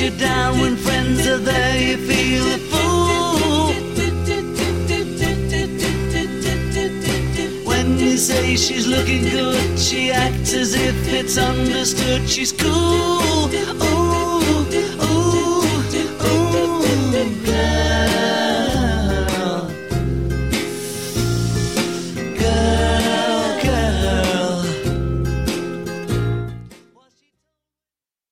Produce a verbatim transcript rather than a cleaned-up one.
you down when friends are there, you feel a fool. When you say she's looking good, she acts as if it's understood she's cool.